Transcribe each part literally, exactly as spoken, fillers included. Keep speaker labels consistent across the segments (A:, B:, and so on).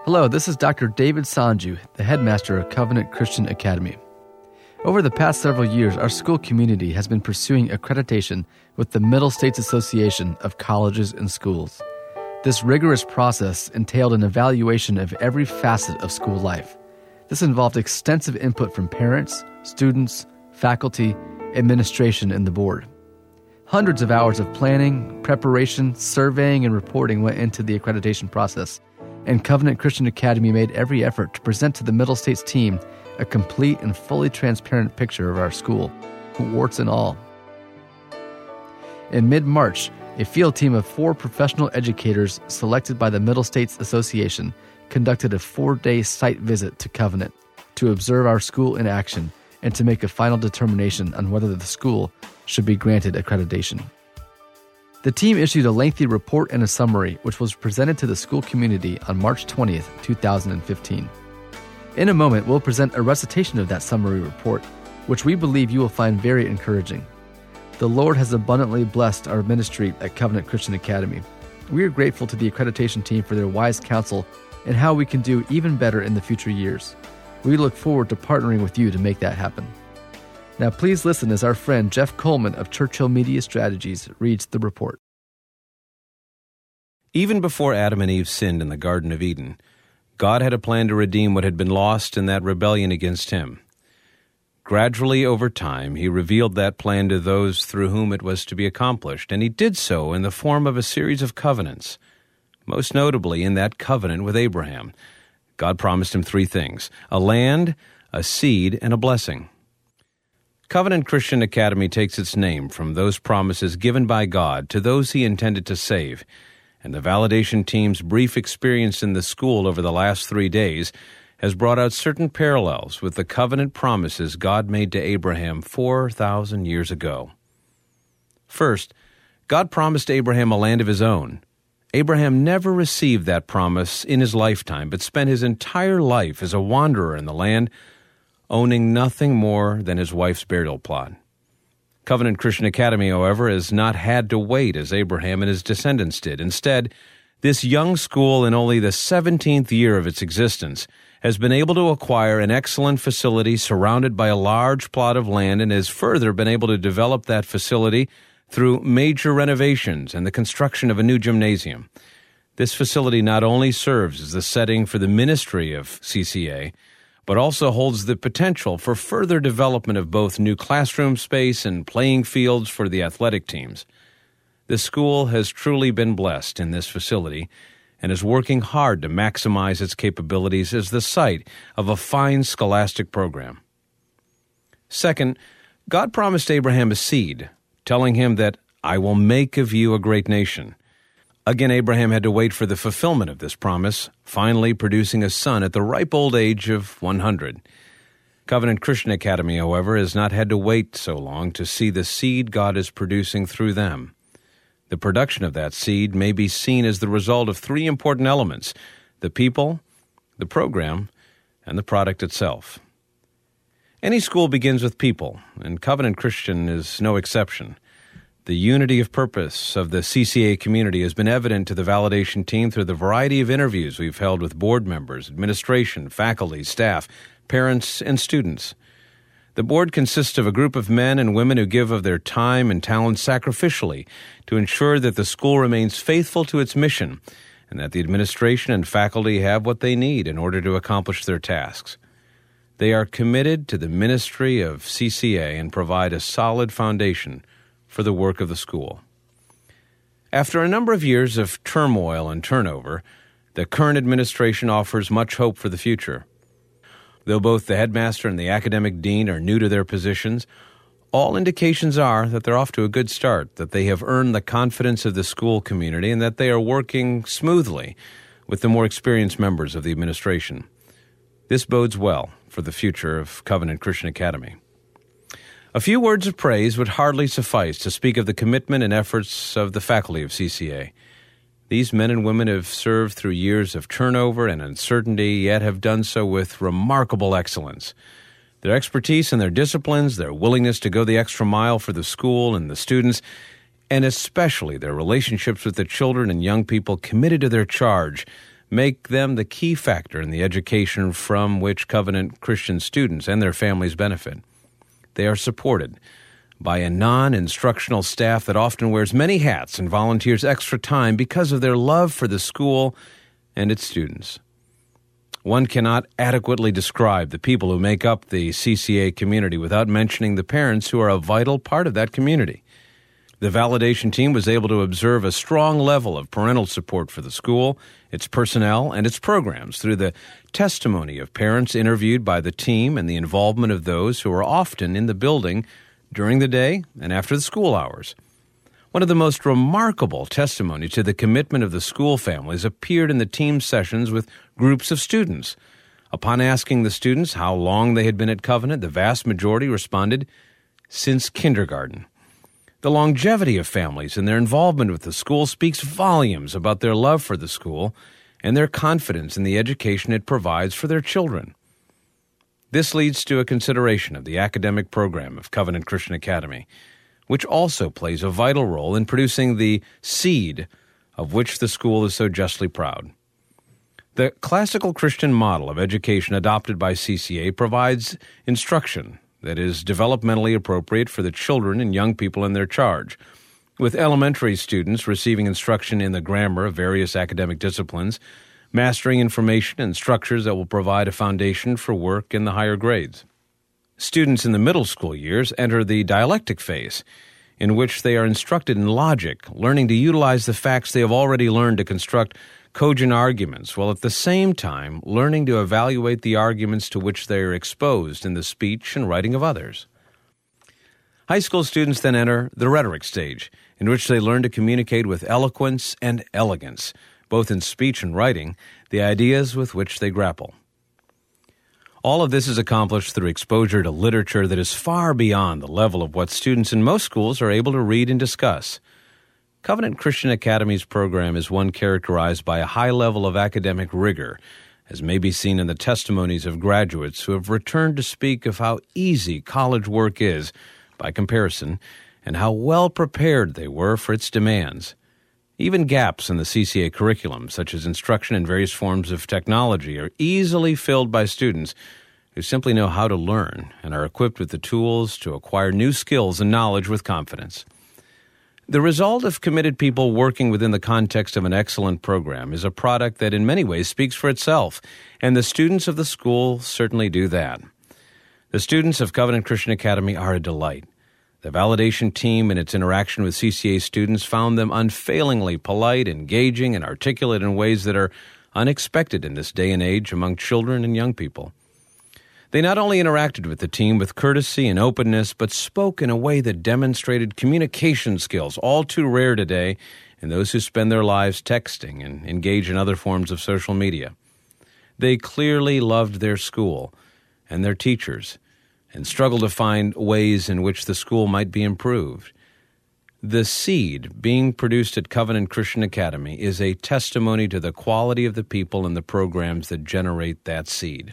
A: Hello, this is Doctor David Sanju, the headmaster of Covenant Christian Academy. Over the past several years, our school community has been pursuing accreditation with the Middle States Association of Colleges and Schools. This rigorous process entailed an evaluation of every facet of school life. This involved extensive input from parents, students, faculty, administration, and the board. Hundreds of hours of planning, preparation, surveying, and reporting went into the accreditation process, and Covenant Christian Academy made every effort to present to the Middle States team a complete and fully transparent picture of our school, warts and all. In mid-March, a field team of four professional educators selected by the Middle States Association conducted a four-day site visit to Covenant to observe our school in action and to make a final determination on whether the school should be granted accreditation. The team issued a lengthy report and a summary, which was presented to the school community on March twentieth, two thousand fifteen. In a moment, we'll present a recitation of that summary report, which we believe you will find very encouraging. The Lord has abundantly blessed our ministry at Covenant Christian Academy. We are grateful to the accreditation team for their wise counsel and how we can do even better in the future years. We look forward to partnering with you to make that happen. Now please listen as our friend Jeff Coleman of Churchill Media Strategies reads the report.
B: Even before Adam and Eve sinned in the Garden of Eden, God had a plan to redeem what had been lost in that rebellion against Him. Gradually over time, He revealed that plan to those through whom it was to be accomplished, and He did so in the form of a series of covenants. Most notably in that covenant with Abraham, God promised him three things: a land, a seed, and a blessing. Covenant Christian Academy takes its name from those promises given by God to those He intended to save, and the validation team's brief experience in the school over the last three days has brought out certain parallels with the covenant promises God made to Abraham four thousand years ago. First, God promised Abraham a land of his own. Abraham never received that promise in his lifetime, but spent his entire life as a wanderer in the land, owning nothing more than his wife's burial plot. Covenant Christian Academy, however, has not had to wait as Abraham and his descendants did. Instead, this young school, in only the seventeenth year of its existence, has been able to acquire an excellent facility surrounded by a large plot of land and has further been able to develop that facility through major renovations and the construction of a new gymnasium. This facility not only serves as the setting for the ministry of C C A, but also holds the potential for further development of both new classroom space and playing fields for the athletic teams. The school has truly been blessed in this facility and is working hard to maximize its capabilities as the site of a fine scholastic program. Second, God promised Abraham a seed, telling him that, "I will make of you a great nation." Again, Abraham had to wait for the fulfillment of this promise, finally producing a son at the ripe old age of one hundred. Covenant Christian Academy, however, has not had to wait so long to see the seed God is producing through them. The production of that seed may be seen as the result of three important elements: the people, the program, and the product itself. Any school begins with people, and Covenant Christian is no exception. The unity of purpose of the C C A community has been evident to the validation team through the variety of interviews we've held with board members, administration, faculty, staff, parents, and students. The board consists of a group of men and women who give of their time and talent sacrificially to ensure that the school remains faithful to its mission and that the administration and faculty have what they need in order to accomplish their tasks. They are committed to the ministry of C C A and provide a solid foundation for the work of the school. After a number of years of turmoil and turnover, the current administration offers much hope for the future. Though both the headmaster and the academic dean are new to their positions, all indications are that they're off to a good start, that they have earned the confidence of the school community, and that they are working smoothly with the more experienced members of the administration. This bodes well for the future of Covenant Christian Academy. A few words of praise would hardly suffice to speak of the commitment and efforts of the faculty of C C A. These men and women have served through years of turnover and uncertainty, yet have done so with remarkable excellence. Their expertise and their disciplines, their willingness to go the extra mile for the school and the students, and especially their relationships with the children and young people committed to their charge, make them the key factor in the education from which Covenant Christian students and their families benefit. They are supported by a non-instructional staff that often wears many hats and volunteers extra time because of their love for the school and its students. One cannot adequately describe the people who make up the C C A community without mentioning the parents who are a vital part of that community. The validation team was able to observe a strong level of parental support for the school, its personnel, and its programs through the testimony of parents interviewed by the team and the involvement of those who are often in the building during the day and after the school hours. One of the most remarkable testimonies to the commitment of the school families appeared in the team sessions with groups of students. Upon asking the students how long they had been at Covenant, the vast majority responded, "Since kindergarten." The longevity of families and their involvement with the school speaks volumes about their love for the school and their confidence in the education it provides for their children. This leads to a consideration of the academic program of Covenant Christian Academy, which also plays a vital role in producing the seed of which the school is so justly proud. The classical Christian model of education adopted by C C A provides instruction that is developmentally appropriate for the children and young people in their charge, with elementary students receiving instruction in the grammar of various academic disciplines, mastering information and structures that will provide a foundation for work in the higher grades. Students in the middle school years enter the dialectic phase, in which they are instructed in logic, learning to utilize the facts they have already learned to construct cogent arguments, while at the same time learning to evaluate the arguments to which they are exposed in the speech and writing of others. High school students then enter the rhetoric stage, in which they learn to communicate with eloquence and elegance, both in speech and writing, the ideas with which they grapple. All of this is accomplished through exposure to literature that is far beyond the level of what students in most schools are able to read and discuss. Covenant Christian Academy's program is one characterized by a high level of academic rigor, as may be seen in the testimonies of graduates who have returned to speak of how easy college work is, by comparison, and how well prepared they were for its demands. Even gaps in the C C A curriculum, such as instruction in various forms of technology, are easily filled by students who simply know how to learn and are equipped with the tools to acquire new skills and knowledge with confidence. The result of committed people working within the context of an excellent program is a product that in many ways speaks for itself, and the students of the school certainly do that. The students of Covenant Christian Academy are a delight. The validation team and its interaction with C C A students found them unfailingly polite, engaging, and articulate in ways that are unexpected in this day and age among children and young people. They not only interacted with the team with courtesy and openness, but spoke in a way that demonstrated communication skills, all too rare today in those who spend their lives texting and engage in other forms of social media. They clearly loved their school and their teachers and struggled to find ways in which the school might be improved. The seed being produced at Covenant Christian Academy is a testimony to the quality of the people and the programs that generate that seed.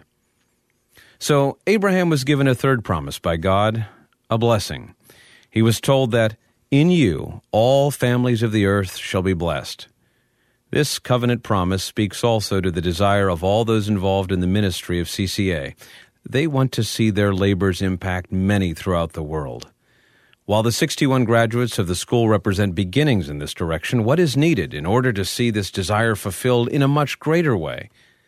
B: So Abraham was given a third promise by God, a blessing. He was told that, "In you all families of the earth shall be blessed." This covenant promise speaks also to the desire of all those involved in the ministry of C C A. They want to see their labors impact many throughout the world. While the sixty-one graduates of the school represent beginnings in this direction, what is needed in order to see this desire fulfilled in a much greater way?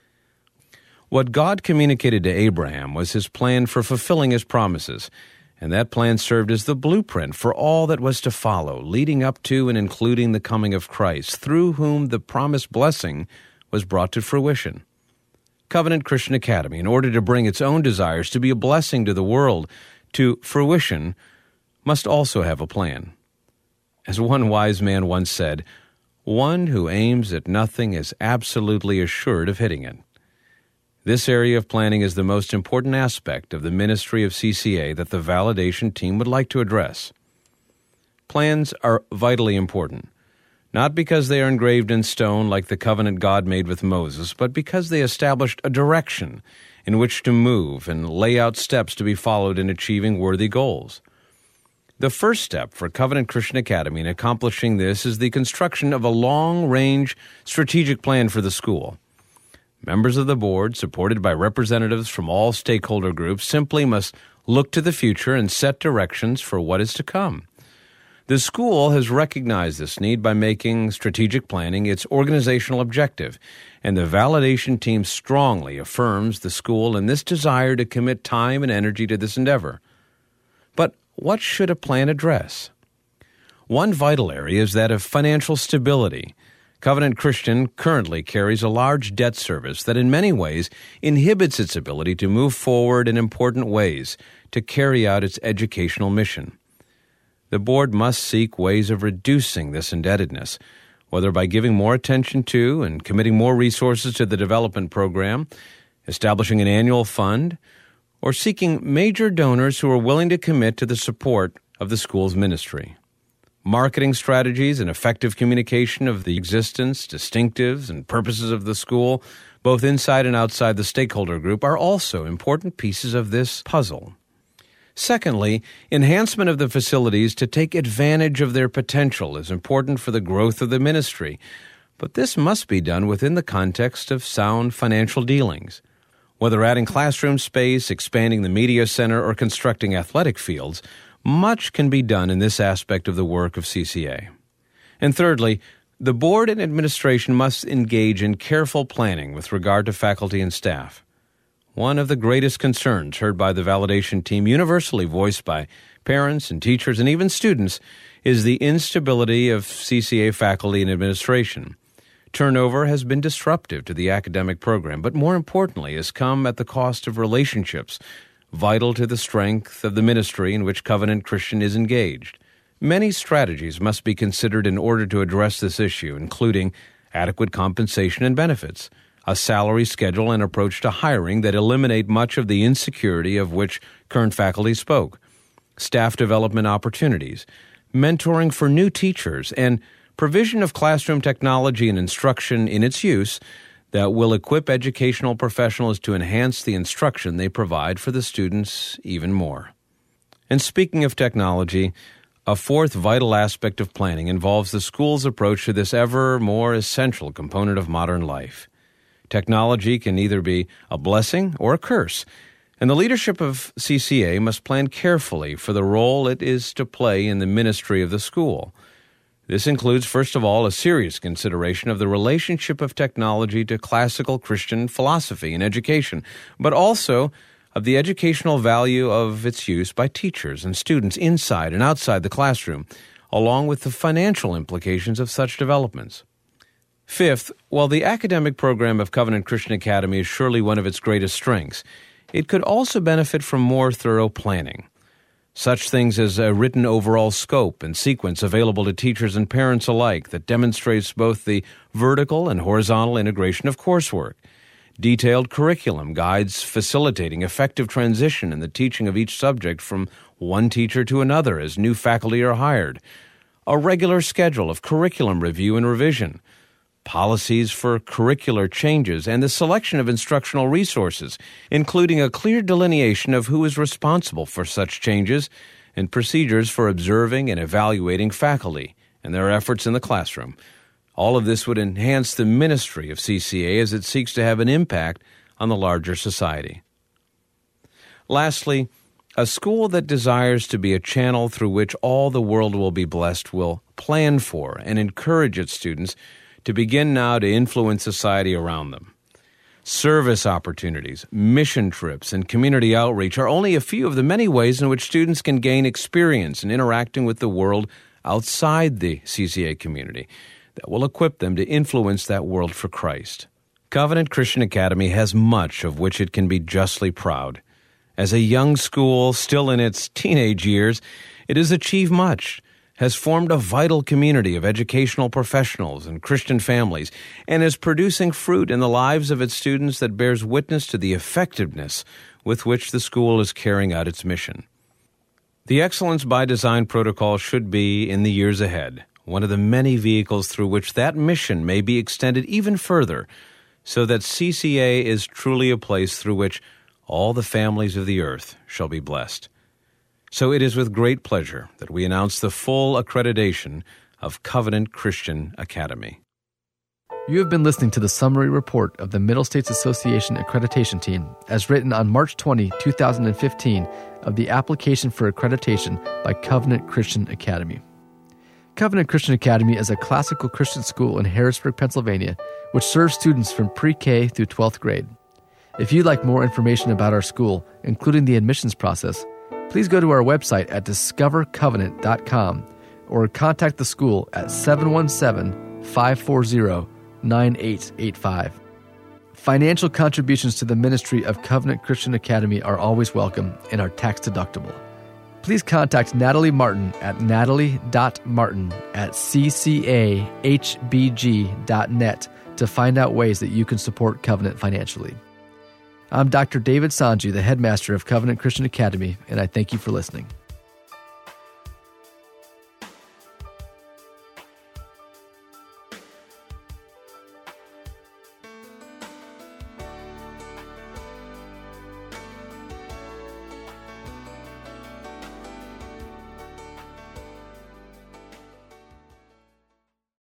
B: What God communicated to Abraham was his plan for fulfilling his promises, and that plan served as the blueprint for all that was to follow, leading up to and including the coming of Christ, through whom the promised blessing was brought to fruition. Covenant Christian Academy, in order to bring its own desires to be a blessing to the world to fruition, must also have a plan. As one wise man once said, "One who aims at nothing is absolutely assured of hitting it." This area of planning is the most important aspect of the ministry of C C A that the validation team would like to address. Plans are vitally important, not because they are engraved in stone like the covenant God made with Moses, but because they established a direction in which to move and lay out steps to be followed in achieving worthy goals. The first step for Covenant Christian Academy in accomplishing this is the construction of a long-range strategic plan for the school. Members of the board, supported by representatives from all stakeholder groups, simply must look to the future and set directions for what is to come. The school has recognized this need by making strategic planning its organizational objective, and the validation team strongly affirms the school in this desire to commit time and energy to this endeavor. But what should a plan address? One vital area is that of financial stability. Covenant Christian currently carries a large debt service that in many ways inhibits its ability to move forward in important ways to carry out its educational mission. The board must seek ways of reducing this indebtedness, whether by giving more attention to and committing more resources to the development program, establishing an annual fund, or seeking major donors who are willing to commit to the support of the school's ministry. Marketing strategies and effective communication of the existence, distinctives, and purposes of the school, both inside and outside the stakeholder group, are also important pieces of this puzzle. Secondly, enhancement of the facilities to take advantage of their potential is important for the growth of the ministry, but this must be done within the context of sound financial dealings. Whether adding classroom space, expanding the media center, or constructing athletic fields, much can be done in this aspect of the work of C C A. And thirdly, the board and administration must engage in careful planning with regard to faculty and staff. One of the greatest concerns heard by the validation team, universally voiced by parents and teachers and even students, is the instability of C C A faculty and administration. Turnover has been disruptive to the academic program, but more importantly has come at the cost of relationships vital to the strength of the ministry in which Covenant Christian is engaged. Many strategies must be considered in order to address this issue, including adequate compensation and benefits, a salary schedule and approach to hiring that eliminate much of the insecurity of which current faculty spoke, staff development opportunities, mentoring for new teachers, and provision of classroom technology and instruction in its use that will equip educational professionals to enhance the instruction they provide for the students even more. And speaking of technology, a fourth vital aspect of planning involves the school's approach to this ever more essential component of modern life. Technology can either be a blessing or a curse, and the leadership of C C A must plan carefully for the role it is to play in the ministry of the school. This includes, first of all, a serious consideration of the relationship of technology to classical Christian philosophy and education, but also of the educational value of its use by teachers and students inside and outside the classroom, along with the financial implications of such developments. Fifth, while the academic program of Covenant Christian Academy is surely one of its greatest strengths, it could also benefit from more thorough planning. Such things as a written overall scope and sequence available to teachers and parents alike that demonstrates both the vertical and horizontal integration of coursework, detailed curriculum guides facilitating effective transition in the teaching of each subject from one teacher to another as new faculty are hired, a regular schedule of curriculum review and revision, policies for curricular changes, and the selection of instructional resources, including a clear delineation of who is responsible for such changes and procedures for observing and evaluating faculty and their efforts in the classroom. All of this would enhance the ministry of C C A as it seeks to have an impact on the larger society. Lastly, a school that desires to be a channel through which all the world will be blessed will plan for and encourage its students to begin now to influence society around them. Service opportunities, mission trips, and community outreach are only a few of the many ways in which students can gain experience in interacting with the world outside the C C A community that will equip them to influence that world for Christ. Covenant Christian Academy has much of which it can be justly proud. As a young school still in its teenage years, it has achieved much, has formed a vital community of educational professionals and Christian families, and is producing fruit in the lives of its students that bears witness to the effectiveness with which the school is carrying out its mission. The Excellence by Design protocol should be, in the years ahead, one of the many vehicles through which that mission may be extended even further, so that C C A is truly a place through which all the families of the earth shall be blessed. So it is with great pleasure that we announce the full accreditation of Covenant Christian Academy.
A: You have been listening to the summary report of the Middle States Association Accreditation Team, as written on March twentieth, twenty fifteen, of the application for accreditation by Covenant Christian Academy. Covenant Christian Academy is a classical Christian school in Harrisburg, Pennsylvania, which serves students from pre-K through twelfth grade. If you'd like more information about our school, including the admissions process, please go to our website at discover covenant dot com or contact the school at seven one seven, five four zero, nine eight eight five. Financial contributions to the ministry of Covenant Christian Academy are always welcome and are tax deductible. Please contact Natalie Martin at natalie dot martin at c c a h b g dot net to find out ways that you can support Covenant financially. I'm Doctor David Sanju, the headmaster of Covenant Christian Academy, and I thank you for listening.